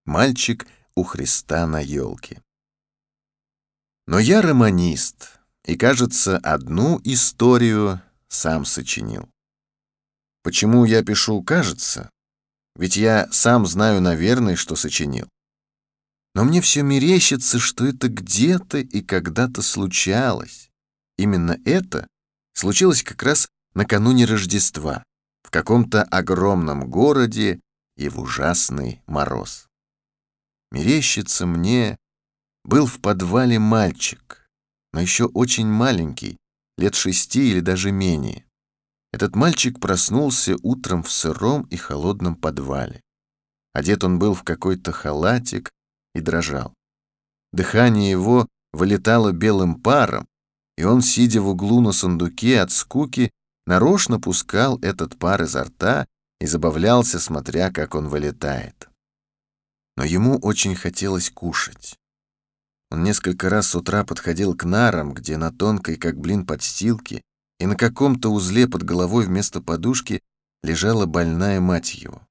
Мальчик у Христа на елке. Но я романист, и, кажется, одну историю сам сочинил. Почему я пишу «кажется»? Ведь я сам знаю, наверное, что сочинил. Но мне все мерещится, что это где-то и когда-то случалось. Именно это случилось как раз накануне Рождества, в каком-то огромном городе и в ужасный мороз. Мерещится мне, был в подвале мальчик, но еще очень маленький, лет 6 или даже менее. Этот мальчик проснулся утром в сыром и холодном подвале. Одет он был в какой-то халатик и дрожал. Дыхание его вылетало белым паром, и он, сидя в углу на сундуке от скуки, нарочно пускал этот пар изо рта и забавлялся, смотря, как он вылетает. Но ему очень хотелось кушать. Он несколько раз с утра подходил к нарам, где на тонкой, как блин, подстилке, и на каком-то узле под головой вместо подушки лежала больная мать его.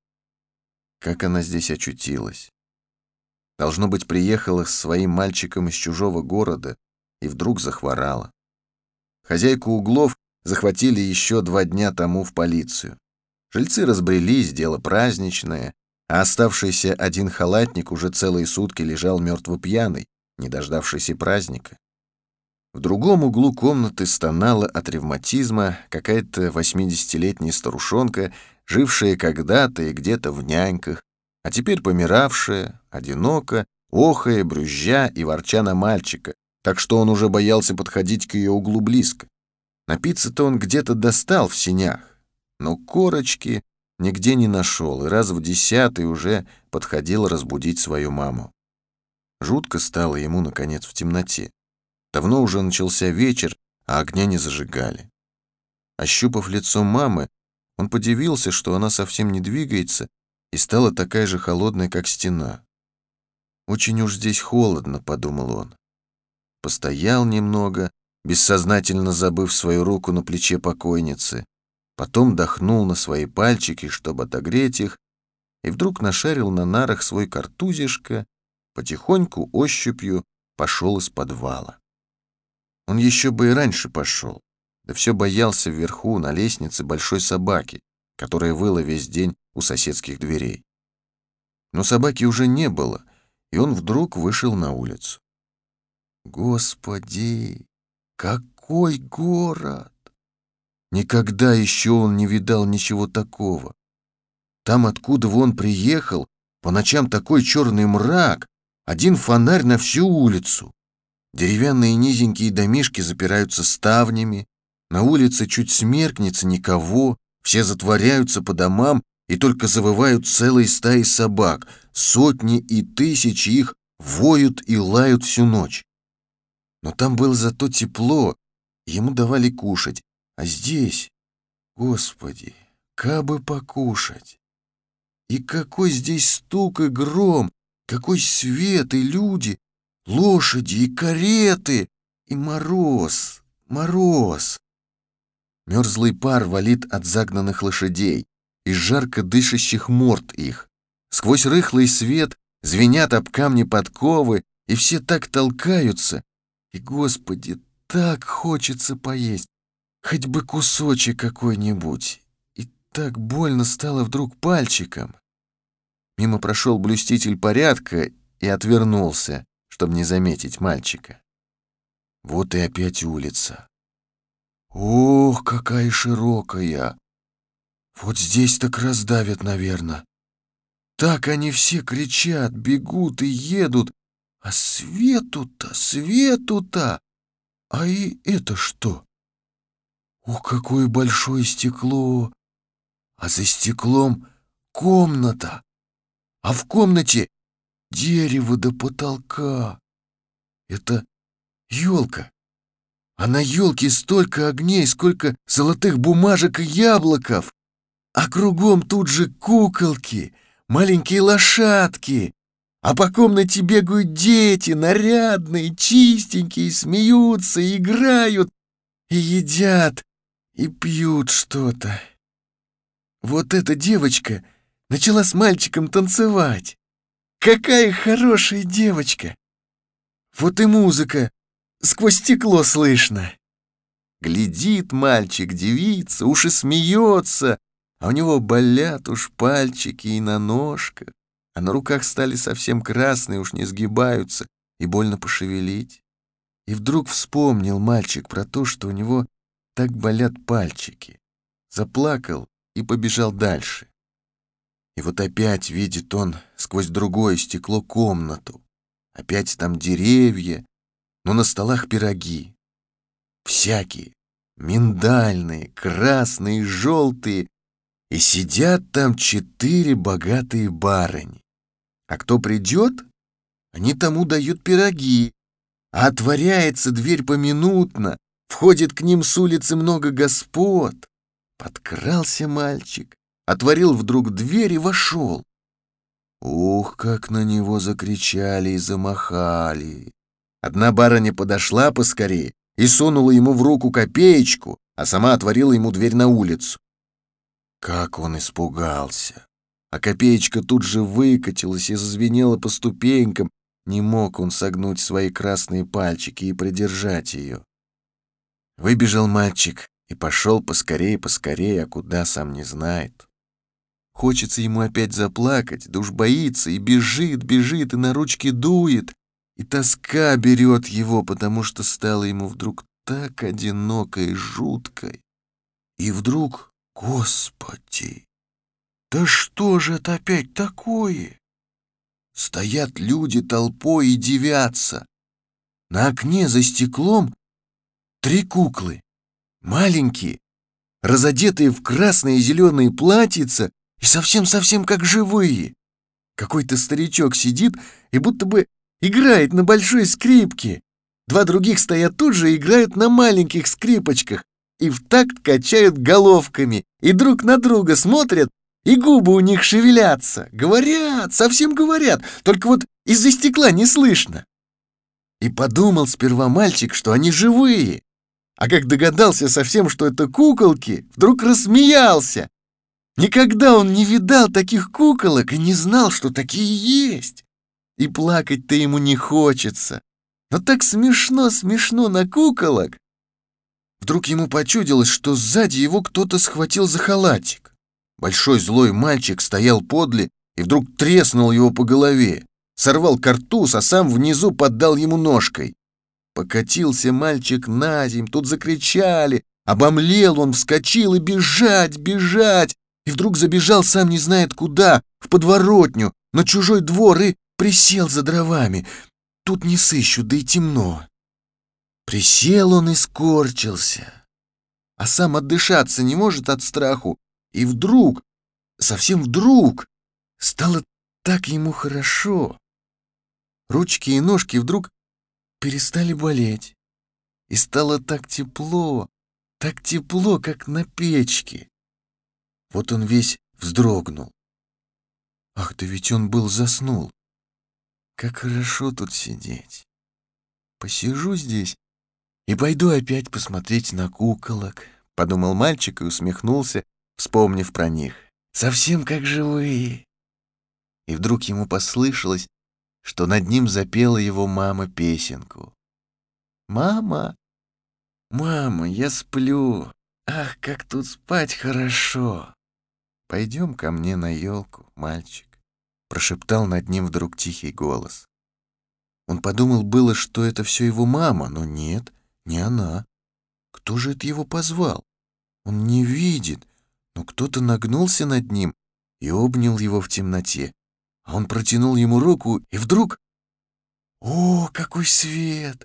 Как она здесь очутилась? Должно быть, приехала с своим мальчиком из чужого города и вдруг захворала. Хозяйку углов захватили еще 2 дня тому в полицию. Жильцы разбрелись, дело праздничное, а оставшийся один халатник уже целые сутки лежал мертво пьяный, не дождавшийся праздника. В другом углу комнаты стонала от ревматизма какая-то 80-летняя старушонка, жившая когда-то и где-то в няньках, а теперь помиравшая, одиноко, охая, брюзжа и ворча на мальчика, так что он уже боялся подходить к ее углу близко. Напиться-то он где-то достал в сенях, но корочки нигде не нашел и раз в 10-й уже подходил разбудить свою маму. Жутко стало ему, наконец, в темноте. Давно уже начался вечер, а огня не зажигали. Ощупав лицо мамы, он подивился, что она совсем не двигается и стала такая же холодная, как стена. «Очень уж здесь холодно», — подумал он. Постоял немного, бессознательно забыв свою руку на плече покойницы, потом дохнул на свои пальчики, чтобы отогреть их, и вдруг нашарил на нарах свой картузишко, потихоньку ощупью пошел из подвала. Он еще бы и раньше пошел, да все боялся вверху на лестнице большой собаки, которая выла весь день у соседских дверей. Но собаки уже не было, и он вдруг вышел на улицу. Господи, какой город! Никогда еще он не видал ничего такого. Там, откуда он приехал, по ночам такой черный мрак, один фонарь на всю улицу. Деревянные низенькие домишки запираются ставнями, на улице чуть смеркнется никого, все затворяются по домам и только завывают целые стаи собак, сотни и тысячи их воют и лают всю ночь. Но там было зато тепло, ему давали кушать, а здесь, Господи, кабы покушать. И какой здесь стук и гром, какой свет и люди, лошади и кареты, и мороз, мороз. Мерзлый пар валит от загнанных лошадей, из жарко дышащих морд их. Сквозь рыхлый свет звенят об камни подковы, и все так толкаются. И, Господи, так хочется поесть, хоть бы кусочек какой-нибудь. И так больно стало вдруг пальчиком. Мимо прошел блюститель порядка и отвернулся, чтобы не заметить мальчика. Вот и опять улица. Ох, какая широкая! Вот здесь так раздавят, наверное. Так они все кричат, бегут и едут. А свету-то, свету-то! А и это что? Ох, какое большое стекло! А за стеклом комната! А в комнате дерево до потолка! Это елка! А на елке столько огней, сколько золотых бумажек и яблоков! А кругом тут же куколки, маленькие лошадки! А по комнате бегают дети, нарядные, чистенькие, смеются, играют и едят, и пьют что-то. Вот эта девочка начала с мальчиком танцевать. какая хорошая девочка! Вот и музыка сквозь стекло слышно. Глядит мальчик, девица, уж и смеется, а у него болят уж пальчики и на ножках, а на руках стали совсем красные, уж не сгибаются, и больно пошевелить. И вдруг вспомнил мальчик про то, что у него так болят пальчики. Заплакал и побежал дальше. И вот опять видит он сквозь другое стекло комнату. Опять там деревья, но на столах пироги. Всякие, миндальные, красные, желтые. И сидят там 4 богатые барыни. А кто придет, они тому дают пироги. А отворяется дверь поминутно, входит к ним с улицы много господ. Подкрался мальчик, отворил вдруг дверь и вошел. Ух, как на него закричали и замахали. Одна барыня подошла поскорее и сунула ему в руку копеечку, а сама отворила ему дверь на улицу. Как он испугался! А копеечка тут же выкатилась и зазвенела по ступенькам. Не мог он согнуть свои красные пальчики и придержать ее. Выбежал мальчик и пошел поскорее, а куда сам не знает. Хочется ему опять заплакать, да уж боится, и бежит, и на ручки дует, и тоска берет его, потому что стало ему вдруг так одиноко и жутко. И вдруг, Господи, да что же это опять такое? Стоят люди толпой и дивятся. На окне за стеклом 3 куклы, маленькие, разодетые в красные и зеленые платьица и совсем-совсем как живые. Какой-то старичок сидит и будто бы играет на большой скрипке. 2 других стоят тут же и играют на маленьких скрипочках и в такт качают головками, и друг на друга смотрят, и губы у них шевелятся. Говорят, совсем говорят, только вот из-за стекла не слышно. И подумал сперва мальчик, что они живые, а как догадался совсем, что это куколки, вдруг рассмеялся. Никогда он не видал таких куколок и не знал, что такие есть. И плакать-то ему не хочется. Но так смешно на куколок. Вдруг ему почудилось, что сзади его кто-то схватил за халатик. Большой злой мальчик стоял подле и вдруг треснул его по голове, сорвал картуз, а сам внизу поддал ему ножкой. Покатился мальчик на земь, тут закричали, обомлел он, вскочил и бежать, и вдруг забежал сам не знает куда, в подворотню, на чужой двор и присел за дровами. Тут не сыщу, да и темно. Присел он и скорчился, а сам отдышаться не может от страху. И вдруг, совсем вдруг, стало так ему хорошо. Ручки и ножки вдруг перестали болеть. И стало так тепло, как на печке. Вот он весь вздрогнул. Ах, да ведь он заснул. Как хорошо тут сидеть. Посижу здесь и пойду опять посмотреть на куколок, подумал мальчик и усмехнулся, вспомнив про них. Совсем как живые. И вдруг ему послышалось, что над ним запела его мама песенку. «Мама, мама, я сплю. Ах, как тут спать хорошо. Пойдем ко мне на елку, мальчик», — прошептал над ним вдруг тихий голос. Он подумал было, что это все его мама, но нет, не она. Кто же это его позвал? Он не видит, но кто-то нагнулся над ним и обнял его в темноте. А он протянул ему руку, и вдруг... О, какой свет!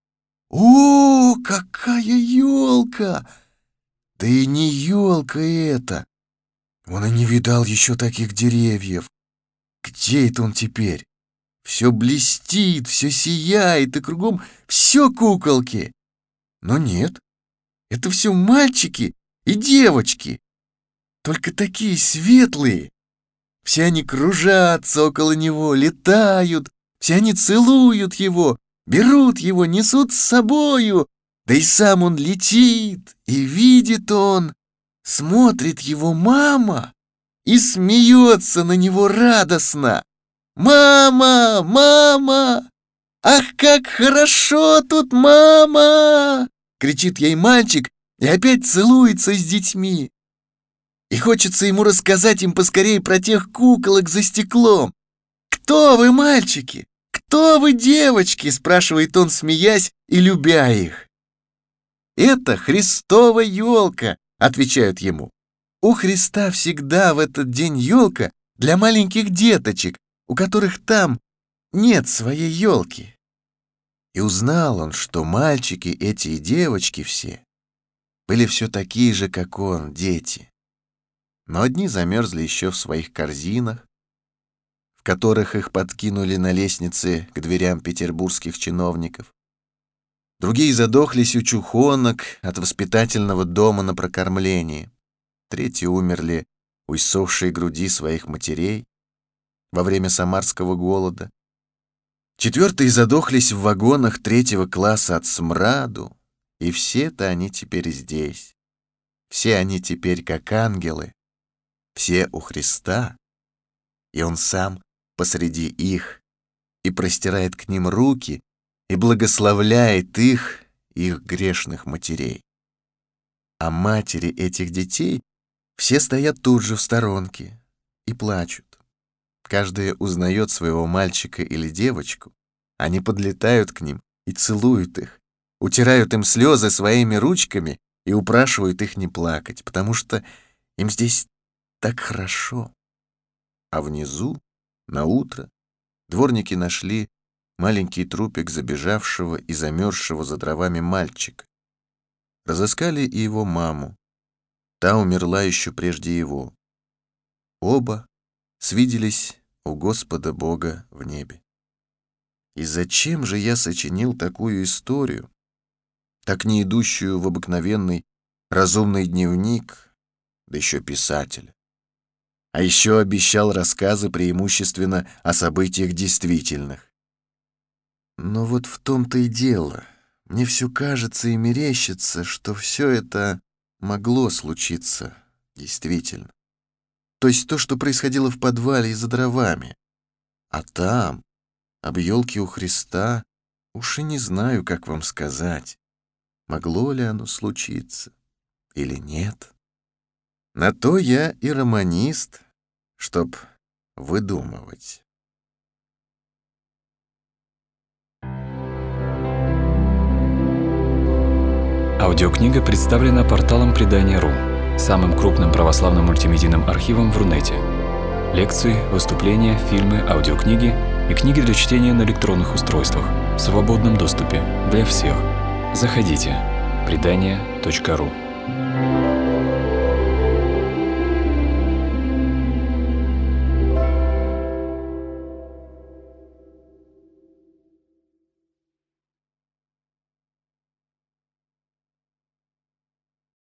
О, какая елка! Да и не елка это! Он и не видал еще таких деревьев. Где это он теперь? Все блестит, все сияет, и кругом все куколки. Но нет, это все мальчики и девочки. Только такие светлые. Все они кружатся около него, летают, все они целуют его, берут его, несут с собою. Да и сам он летит, и видит он, смотрит его мама и смеется на него радостно. «Мама! Мама! Ах, как хорошо тут, мама!» кричит ей мальчик и опять целуется с детьми. И хочется ему рассказать им поскорее про тех куколок за стеклом. «Кто вы, мальчики? Кто вы, девочки?» спрашивает он, смеясь и любя их. «Это Христова елка», отвечают ему. У Христа всегда в этот день елка для маленьких деточек, у которых там нет своей елки. И узнал он, что мальчики эти и девочки все были все такие же, как он, дети. Но одни замерзли еще в своих корзинах, в которых их подкинули на лестнице к дверям петербургских чиновников. Другие задохлись у чухонок от воспитательного дома на прокормлении. Третьи умерли у иссохшей груди своих матерей во время самарского голода. Четвертые задохлись в вагонах 3-го класса от смраду, и все-то они теперь здесь. Все они теперь как ангелы, все у Христа, и Он сам посреди их, и простирает к ним руки, и благословляет их грешных матерей. А матери этих детей все стоят тут же в сторонке и плачут. Каждая узнает своего мальчика или девочку. Они подлетают к ним и целуют их, утирают им слезы своими ручками и упрашивают их не плакать, потому что им здесь так хорошо. А внизу, наутро, дворники нашли маленький трупик забежавшего и замерзшего за дровами мальчика. Разыскали и его маму. Та умерла еще прежде его. Оба свиделись у Господа Бога в небе. И зачем же я сочинил такую историю, так не идущую в обыкновенный разумный дневник, да еще писателя? А еще обещал рассказы преимущественно о событиях действительных. Но вот в том-то и дело. Мне все кажется и мерещится, что все это могло случиться действительно. То есть то, что происходило в подвале и за дровами. А там, об елке у Христа, уж и не знаю, как вам сказать, могло ли оно случиться или нет. На то я и романист, чтоб выдумывать. Аудиокнига представлена порталом Предания.ру, самым крупным православным мультимедийным архивом в Рунете. Лекции, выступления, фильмы, аудиокниги и книги для чтения на электронных устройствах в свободном доступе для всех. Заходите. Предания.ру.